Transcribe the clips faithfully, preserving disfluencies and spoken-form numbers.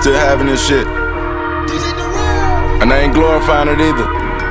still having this shit. And I ain't glorifying it either.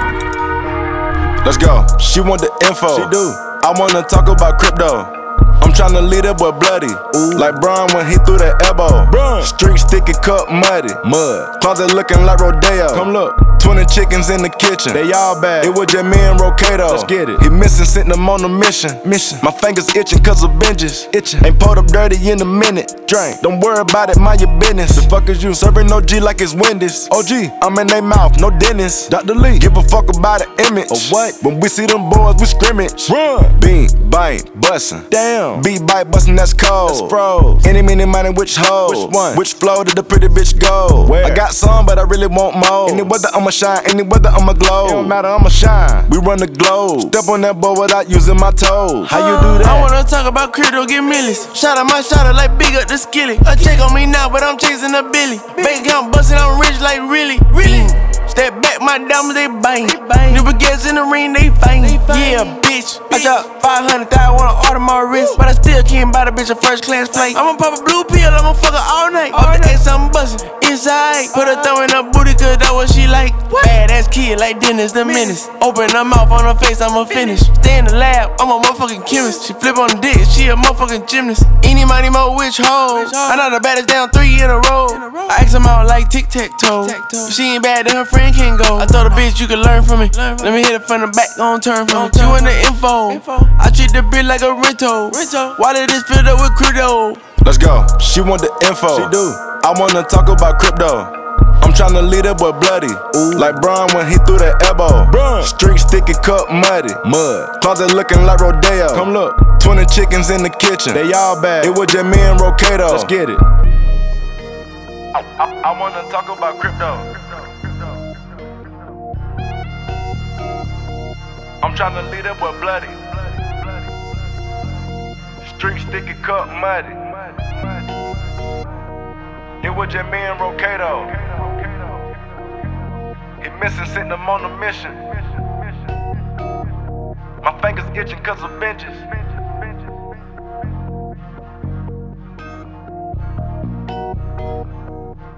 Let's go. She want the info. She do. I wanna talk about crypto. I'm tryna lead that boy bloody. Ooh. Like Brian when he threw that elbow. Brian. Street sticky, cup muddy. Mud. Closet looking like Rodeo. Come look. twenty chickens in the kitchen. They all bad. It was just me and Rocato. Let's get it. He missing, sent him on a mission. Mission. My fingers itching cause of binges. Itching. Ain't pulled up dirty in a minute. Drink. Don't worry about it, mind your business. The fuck is you? Serving no G like it's Wendy's. O G. I'm in they mouth, no dentist. Doctor Lee. Give a fuck about the image. Of what? When we see them boys, we scrimmage. Run. Bean, bite, bussin'. Damn. Beat, bite, bussin', that's cold. That's froze. Any, many, money, which hoe? Which one? Which flow did the pretty bitch go? Where? I got some, but I really want more. Any weather, I'ma shine. Any weather, I'ma glow. It don't matter, I'ma shine. We run the globe. Step on that board without using my toes. How you do that? I wanna talk about crypto, get millies. Shout out my shot out like big up the skilly. A check on me now, but I'm chasing a Billy. Bank account bustin', I'm rich like really, really. Step back, my diamonds, they bang. New baguettes in the ring, they fight. Yeah, bitch. I dropped five hundred thousand, wanna order my wrist. But I still can't buy the bitch a first class flight. I'ma pop a blue pill, I'ma fuck her all night. Off the ass, I'm bustin'. Inside, put her thumb in her booty, cause that's what she like. Badass kid like Dennis the Menace. Open her mouth on her face, I'ma finish. Stay in the lab, I'm a motherfucking chemist. She flip on the dick, she a motherfucking gymnast. Any money, mo, which hoe? I know the baddest down three in a row. I ask them out like tic-tac-toe. If she ain't bad, then her friend can go. I told a bitch you can learn from me. Let me hit it from the back, gon' turn from me. She want the info. I treat the bitch like a rental. Why did this filled up with crypto? Let's go. She want the info. She do. I wanna talk about crypto. I'm tryna lead that boy bloody. Ooh. Like Brian when he threw that elbow. Brian. Street sticky, cup muddy. Mud. Closet looking like Rodeo. Come look. twenty chickens in the kitchen. They all bad. It was just me and Rocato. Let's get it. I, I, I wanna talk about crypto. I'm tryna lead that boy bloody. Street sticky, cup muddy. It was just me and Rocato. He missing, sent him on a mission. My fingers itching cause of binges.